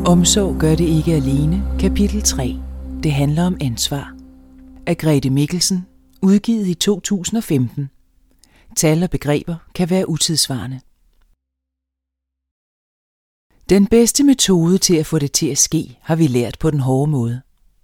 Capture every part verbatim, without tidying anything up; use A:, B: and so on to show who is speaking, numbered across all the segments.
A: Omsorg gør det ikke alene. Kapitel tre. Det handler om ansvar. Af Grete Mikkelsen. Udgivet i to tusind og femten. Tal og begreber kan være utidssvarende. Den bedste metode til at få det til at ske, har vi lært på den hårde måde.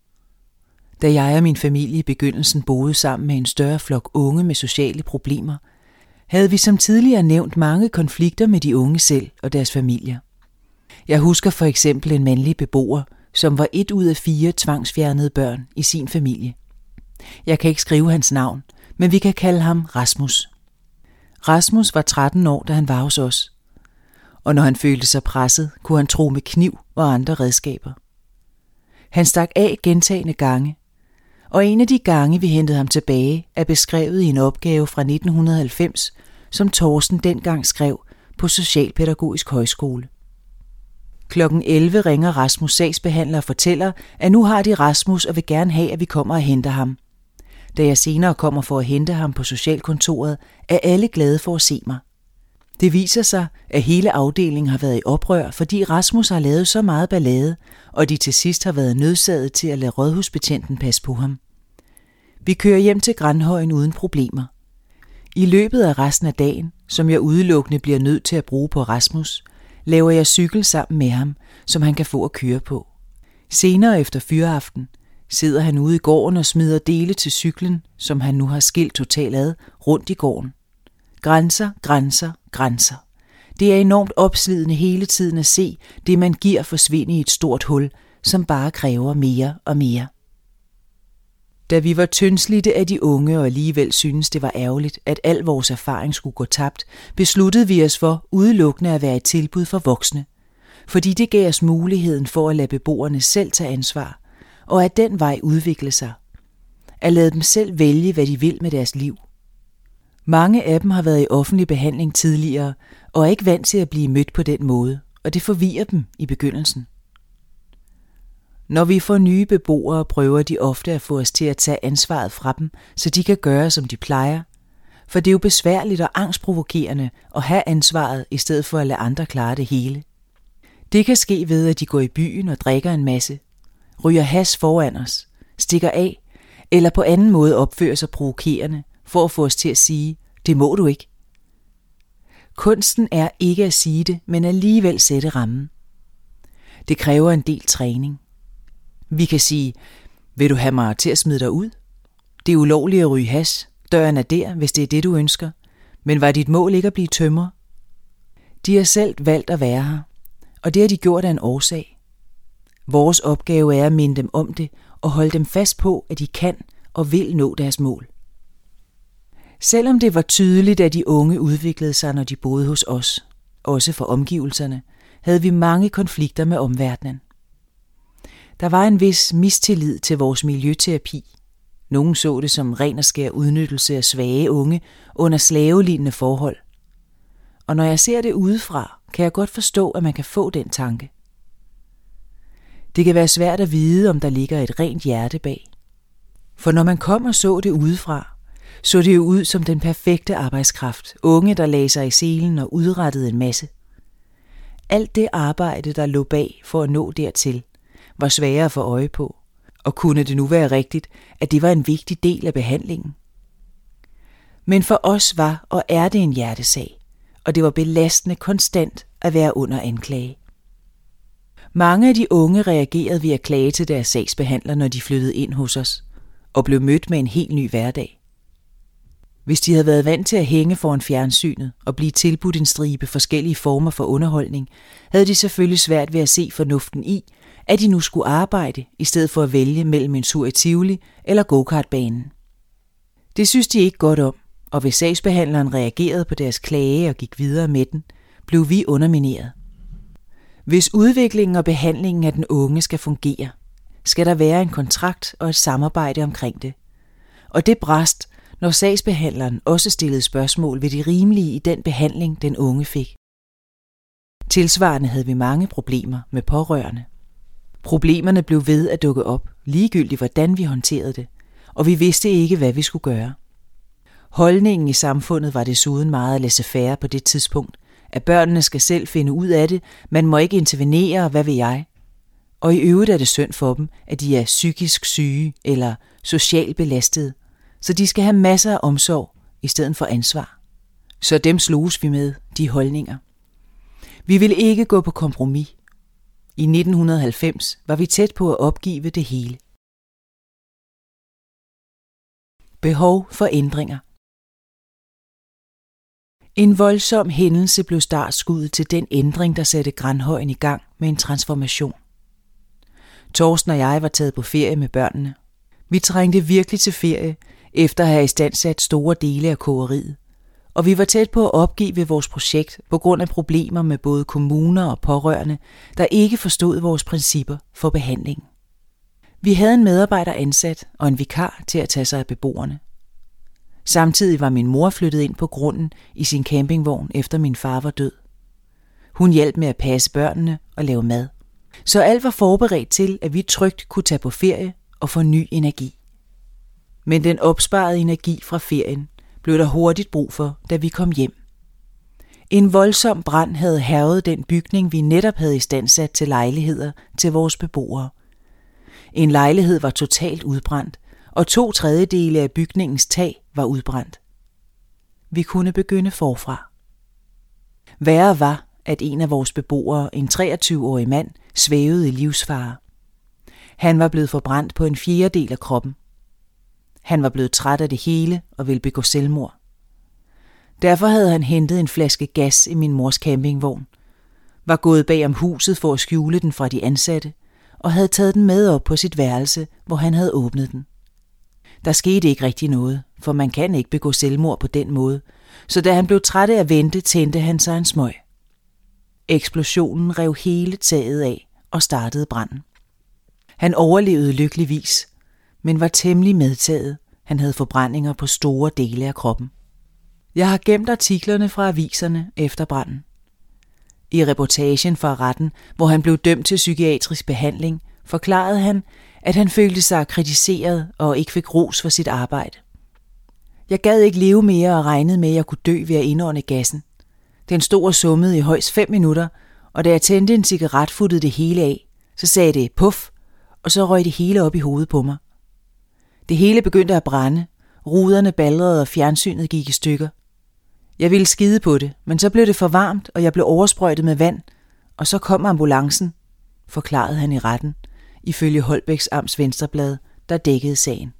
A: Da jeg og min familie i begyndelsen boede sammen med en større flok unge med sociale problemer, havde vi som tidligere nævnt mange konflikter med de unge selv og deres familier. Jeg husker for eksempel en mandlig beboer, som var et ud af fire tvangsfjernede børn i sin familie. Jeg kan ikke skrive hans navn, men vi kan kalde ham Rasmus. Rasmus var tretten år, da han var hos os. Og når han følte sig presset, kunne han tro med kniv og andre redskaber. Han stak af gentagne gange, og en af de gange, vi hentede ham tilbage, er beskrevet i en opgave fra nitten halvfems, som Thorsten dengang skrev på Socialpædagogisk Højskole. Klokken elleve ringer Rasmus' sagsbehandler og fortæller, at nu har de Rasmus og vil gerne have, at vi kommer og henter ham. Da jeg senere kommer for at hente ham på socialkontoret, er alle glade for at se mig. Det viser sig, at hele afdelingen har været i oprør, fordi Rasmus har lavet så meget ballade, og de til sidst har været nødsaget til at lade rådhusbetjenten passe på ham. Vi kører hjem til Granhøjen uden problemer. I løbet af resten af dagen, som jeg udelukkende bliver nødt til at bruge på Rasmus, laver jeg cykel sammen med ham, som han kan få at køre på. Senere efter fyraften sidder han ude i gården og smider dele til cyklen, som han nu har skilt totalt ad, rundt i gården. Grænser, grænser, grænser. Det er enormt opslidende hele tiden at se det, man giver, forsvinde i et stort hul, som bare kræver mere og mere. Da vi var tyndslidte af de unge og alligevel syntes, det var ærgerligt, at al vores erfaring skulle gå tabt, besluttede vi os for udelukkende at være et tilbud for voksne, fordi det gav os muligheden for at lade beboerne selv tage ansvar, og at den vej udvikle sig. At lade dem selv vælge, hvad de vil med deres liv. Mange af dem har været i offentlig behandling tidligere, og er ikke vant til at blive mødt på den måde, og det forvirrer dem i begyndelsen. Når vi får nye beboere, prøver de ofte at få os til at tage ansvaret fra dem, så de kan gøre, som de plejer. For det er jo besværligt og angstprovokerende at have ansvaret, i stedet for at lade andre klare det hele. Det kan ske ved, at de går i byen og drikker en masse, ryger hash foran os, stikker af, eller på anden måde opfører sig provokerende, for at få os til at sige, det må du ikke. Kunsten er ikke at sige det, men alligevel sætte rammen. Det kræver en del træning. Vi kan sige, vil du have mig til at smide dig ud? Det er ulovligt at ryge hash. Døren er der, hvis det er det, du ønsker. Men var dit mål ikke at blive tømrer? De har selv valgt at være her, og det har de gjort af en årsag. Vores opgave er at minde dem om det og holde dem fast på, at de kan og vil nå deres mål. Selvom det var tydeligt, at de unge udviklede sig, når de boede hos os, også for omgivelserne, havde vi mange konflikter med omverdenen. Der var en vis mistillid til vores miljøterapi. Nogen så det som ren og skær udnyttelse af svage unge under slavelignende forhold. Og når jeg ser det udefra, kan jeg godt forstå, at man kan få den tanke. Det kan være svært at vide, om der ligger et rent hjerte bag. For når man kom og så det udefra, så det jo ud som den perfekte arbejdskraft. Unge, der lagde sig i selen og udrettede en masse. Alt det arbejde, der lå bag for at nå dertil, var sværere at få øje på. Og kunne det nu være rigtigt, at det var en vigtig del af behandlingen? Men for os var og er det en hjertesag, og det var belastende konstant at være under anklage. Mange af de unge reagerede ved at klage til deres sagsbehandler, når de flyttede ind hos os, og blev mødt med en helt ny hverdag. Hvis de havde været vant til at hænge foran fjernsynet og blive tilbudt en stribe forskellige former for underholdning, havde de selvfølgelig svært ved at se fornuften i, at de nu skulle arbejde, i stedet for at vælge mellem en tur i Tivoli eller go-kartbanen. Det synes de ikke godt om, og hvis sagsbehandleren reagerede på deres klage og gik videre med den, blev vi undermineret. Hvis udviklingen og behandlingen af den unge skal fungere, skal der være en kontrakt og et samarbejde omkring det. Og det brast, når sagsbehandleren også stillede spørgsmål ved det rimelige i den behandling, den unge fik. Tilsvarende havde vi mange problemer med pårørende. Problemerne blev ved at dukke op, ligegyldigt hvordan vi håndterede det, og vi vidste ikke, hvad vi skulle gøre. Holdningen i samfundet var desuden meget laissez-faire på det tidspunkt, at børnene skal selv finde ud af det, man må ikke intervenere, og hvad ved jeg. Og i øvrigt er det synd for dem, at de er psykisk syge eller socialt belastede, så de skal have masser af omsorg i stedet for ansvar. Så dem sloges vi med, de holdninger. Vi ville ikke gå på kompromis. I nitten halvfems var vi tæt på at opgive det hele. Behov for ændringer. En voldsom hændelse blev startskuddet til den ændring, der satte Granhøjen i gang med en transformation. Torsten og jeg var taget på ferie med børnene. Vi trængte virkelig til ferie, efter at have istandsat store dele af kogeriet. Og vi var tæt på at opgive vores projekt på grund af problemer med både kommuner og pårørende, der ikke forstod vores principper for behandling. Vi havde en medarbejder ansat og en vikar til at tage sig af beboerne. Samtidig var min mor flyttet ind på grunden i sin campingvogn, efter min far var død. Hun hjalp med at passe børnene og lave mad. Så alt var forberedt til, at vi trygt kunne tage på ferie og få ny energi. Men den opsparede energi fra ferien blev der hurtigt brug for, da vi kom hjem. En voldsom brand havde hærget den bygning, vi netop havde istandsat til lejligheder til vores beboere. En lejlighed var totalt udbrændt, og to tredjedele af bygningens tag var udbrændt. Vi kunne begynde forfra. Værre var, at en af vores beboere, en treogtyve-årig mand, svævede i livsfare. Han var blevet forbrændt på en fjerdedel af kroppen. Han var blevet træt af det hele og ville begå selvmord. Derfor havde han hentet en flaske gas i min mors campingvogn, var gået bag om huset for at skjule den fra de ansatte, og havde taget den med op på sit værelse, hvor han havde åbnet den. Der skete ikke rigtig noget, for man kan ikke begå selvmord på den måde, så da han blev træt af at vente, tændte han sig en smøg. Eksplosionen rev hele taget af og startede branden. Han overlevede lykkeligvis, men var temmelig medtaget. Han havde forbrændinger på store dele af kroppen. Jeg har gemt artiklerne fra aviserne efter branden. I reportagen fra retten, hvor han blev dømt til psykiatrisk behandling, forklarede han, at han følte sig kritiseret og ikke fik ros for sit arbejde. Jeg gad ikke leve mere og regnede med, at jeg kunne dø ved at indånde gassen. Den stod og summede i højst fem minutter, og da jeg tændte en cigaret, futtede det hele af. Så sagde det puff, og så røg det hele op i hovedet på mig. Det hele begyndte at brænde, ruderne balrede og fjernsynet gik i stykker. Jeg ville skide på det, men så blev det for varmt, og jeg blev oversprøjtet med vand, og så kom ambulancen, forklarede han i retten, ifølge Holbæks Amts Venstreblad, der dækkede sagen.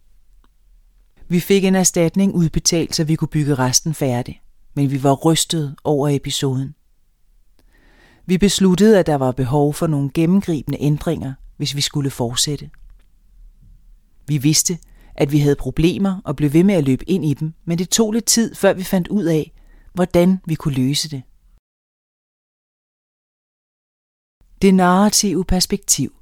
A: Vi fik en erstatning udbetalt, så vi kunne bygge resten færdig, men vi var rystet over episoden. Vi besluttede, at der var behov for nogle gennemgribende ændringer, hvis vi skulle fortsætte. Vi vidste, at vi havde problemer og blev ved med at løbe ind i dem, men det tog lidt tid, før vi fandt ud af, hvordan vi kunne løse det. Det narrative perspektiv.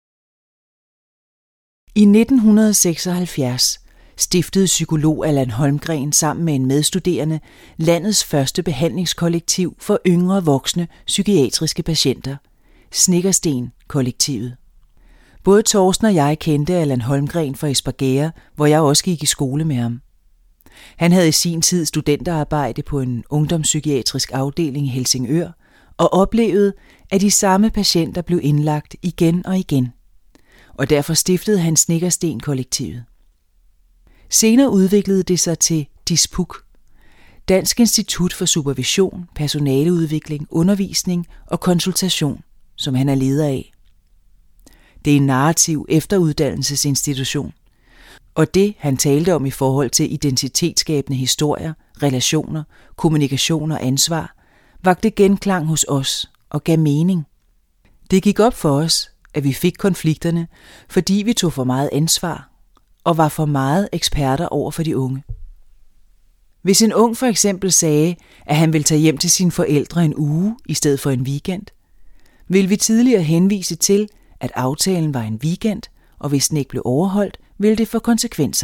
A: I nitten seksoghalvfjerds stiftede psykolog Allan Holmgreen sammen med en medstuderende landets første behandlingskollektiv for yngre voksne psykiatriske patienter, Snekkersten-kollektivet. Både Torsten og jeg kendte Allan Holmgreen fra Espergærde, hvor jeg også gik i skole med ham. Han havde i sin tid studenterarbejde på en ungdomspsykiatrisk afdeling i Helsingør og oplevede, at de samme patienter blev indlagt igen og igen. Og derfor stiftede han Snekkersten-kollektivet. Senere udviklede det sig til DISPUK, Dansk Institut for Supervision, Personaleudvikling, Undervisning og Konsultation, som han er leder af. Det er en narrativ efteruddannelsesinstitution, og det, han talte om i forhold til identitetsskabende historier, relationer, kommunikation og ansvar, vakte genklang hos os og gav mening. Det gik op for os, at vi fik konflikterne, fordi vi tog for meget ansvar og var for meget eksperter over for de unge. Hvis en ung for eksempel sagde, at han ville tage hjem til sine forældre en uge i stedet for en weekend, ville vi tidligere henvise til, at aftalen var en weekend, og hvis den ikke blev overholdt, ville det få konsekvenser.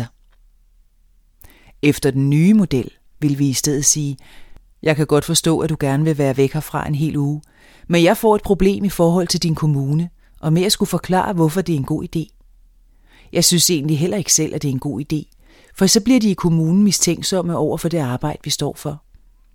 A: Efter den nye model vil vi i stedet sige, jeg kan godt forstå, at du gerne vil være væk herfra en hel uge, men jeg får et problem i forhold til din kommune, og med at skulle forklare, hvorfor det er en god idé. Jeg synes egentlig heller ikke selv, at det er en god idé, for så bliver de i kommunen mistænksomme over for det arbejde, vi står for.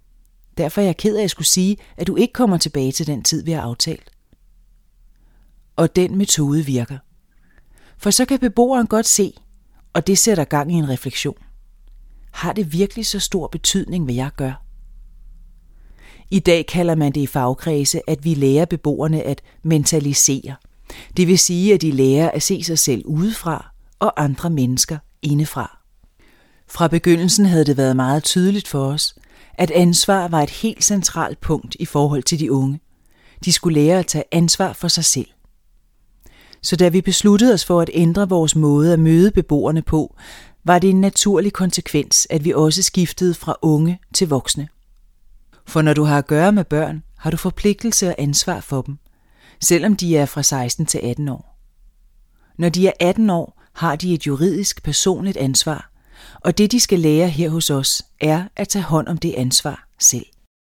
A: Derfor er jeg ked af at skulle sige, at du ikke kommer tilbage til den tid, vi har aftalt. og den metode virker. For så kan beboeren godt se, og det sætter gang i en refleksion. Har det virkelig så stor betydning, hvad jeg gør? I dag kalder man det i fagkredse, at vi lærer beboerne at mentalisere. Det vil sige, at de lærer at se sig selv udefra og andre mennesker indefra. Fra begyndelsen havde det været meget tydeligt for os, at ansvar var et helt centralt punkt i forhold til de unge. De skulle lære at tage ansvar for sig selv. Så da vi besluttede os for at ændre vores måde at møde beboerne på, var det en naturlig konsekvens, at vi også skiftede fra unge til voksne. For når du har at gøre med børn, har du forpligtelse og ansvar for dem, selvom de er fra seksten til atten år. Når de er atten år, har de et juridisk personligt ansvar, og det de skal lære her hos os, er at tage hånd om det ansvar selv.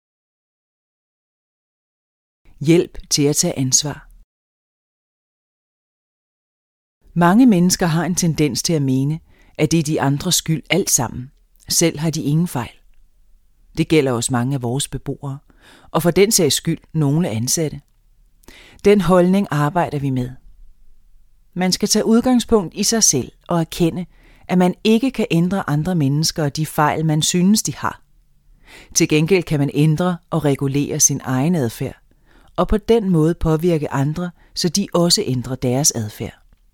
A: Hjælp til at tage ansvar. Mange mennesker har en tendens til at mene, at det er de andres skyld alt sammen. Selv har de ingen fejl. Det gælder også mange af vores beboere, og for den sags skyld nogle ansatte. Den holdning arbejder vi med. Man skal tage udgangspunkt i sig selv og erkende, at man ikke kan ændre andre mennesker og de fejl, man synes, de har. Til gengæld kan man ændre og regulere sin egen adfærd, og på den måde påvirke andre, så de også ændrer deres adfærd.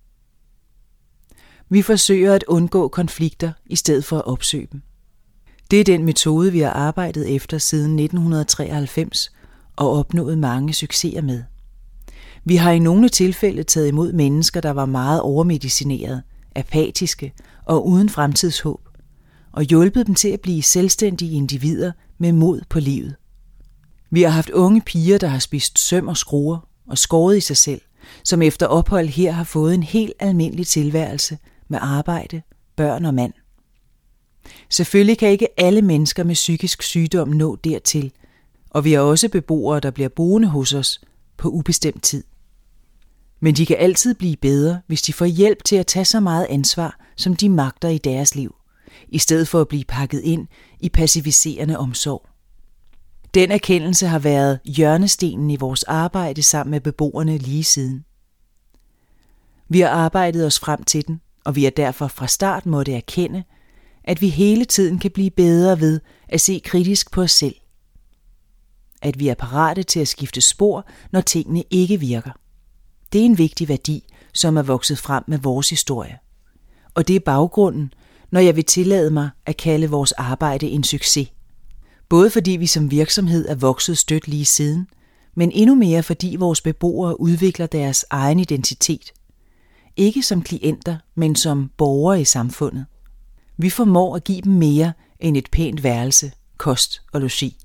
A: Vi forsøger at undgå konflikter i stedet for at opsøge dem. Det er den metode, vi har arbejdet efter siden nitten treoghalvfems og opnået mange succeser med. Vi har i nogle tilfælde taget imod mennesker, der var meget overmedicineret, apatiske og uden fremtidshåb, og hjulpet dem til at blive selvstændige individer med mod på livet. Vi har haft unge piger, der har spist søm og skruer og skåret i sig selv, som efter ophold her har fået en helt almindelig tilværelse med arbejde, børn og mand. Selvfølgelig kan ikke alle mennesker med psykisk sygdom nå dertil, og vi har også beboere, der bliver boende hos os på ubestemt tid. Men de kan altid blive bedre, hvis de får hjælp til at tage så meget ansvar, som de magter i deres liv, i stedet for at blive pakket ind i passiviserende omsorg. Den erkendelse har været hjørnestenen i vores arbejde sammen med beboerne lige siden. Vi har arbejdet os frem til den, og vi har derfor fra start måtte erkende, at vi hele tiden kan blive bedre ved at se kritisk på os selv. At vi er parate til at skifte spor, når tingene ikke virker. Det er en vigtig værdi, som er vokset frem med vores historie. Og det er baggrunden, når jeg vil tillade mig at kalde vores arbejde en succes. Både fordi vi som virksomhed er vokset stødt lige siden, men endnu mere fordi vores beboere udvikler deres egen identitet. Ikke som klienter, men som borgere i samfundet. Vi formår at give dem mere end et pænt værelse, kost og logi.